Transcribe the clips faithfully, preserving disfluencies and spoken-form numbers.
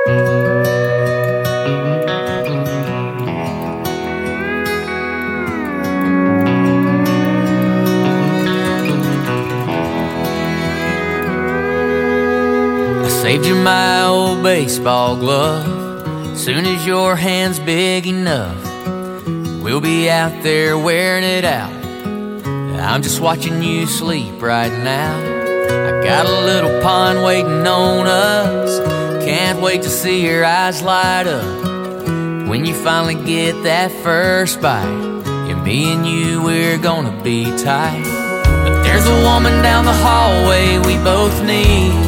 Saved you my old baseball glove. Soon as your hand's big enough, we'll be out there wearing it out. I'm just watching you sleep right now. I got a little pond waiting on us. Can't wait to see your eyes light up when you finally get that first bite. And me and you, we're gonna be tight. But there's a woman down the hallway we both need.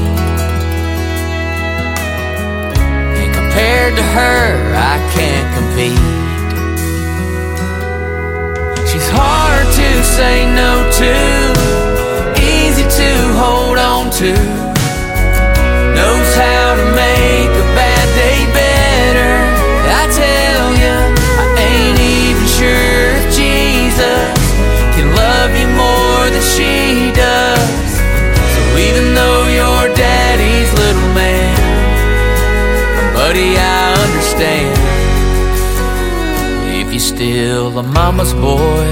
Compared to her, I can't compete. She's hard to say no to, easy to hold on to, knows how to make a bad day better. I tell ya, I ain't even sure if Jesus can love you more than she does. So even though your daddy's little man, buddy, I understand if you're still a mama's boy.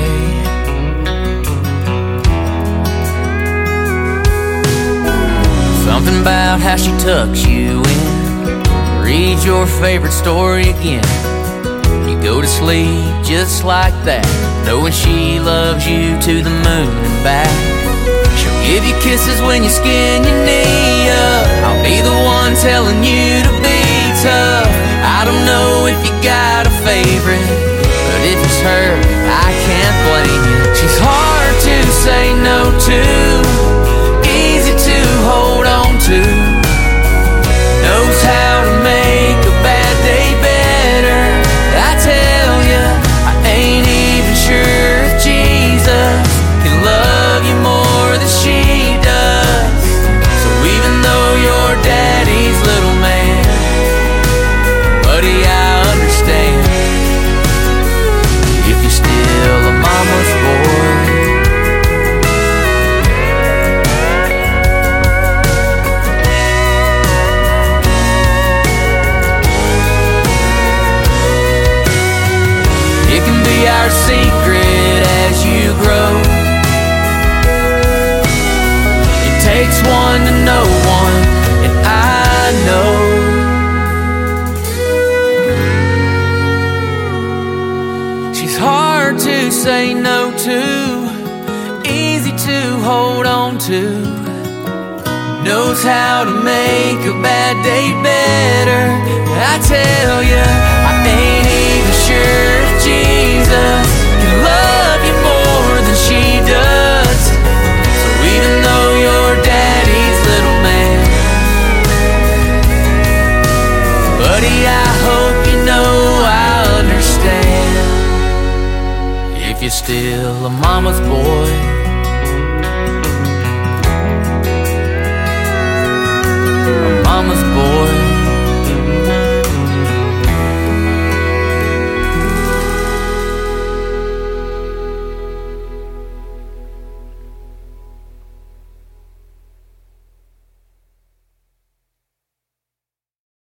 Something about how she tucks you in, reads your favorite story again. You go to sleep just like that, knowing she loves you to the moon and back. She'll give you kisses when you skin your knee up. I'll be the one telling you to be tough. I don't know if you got a favorite, but if it's her, I can't blame you. She's hard to say no to, easy to hold on to, knows how to make a bad day better. I tell ya, I ain't even sure if Jesus can love you more than she does. So even though your daddy's little man, buddy, I understand if you're still a mama's boy. It can be our secret as you grow. It takes one to know one, and I know hard to say no to, easy to hold on to, knows how to make a bad day better. I tell ya, I ain't even sure if Jesus can love you more than she does. So even though your daddy's little man, buddy, I hope you know I understand if you're still a mama's boy. A mama's boy.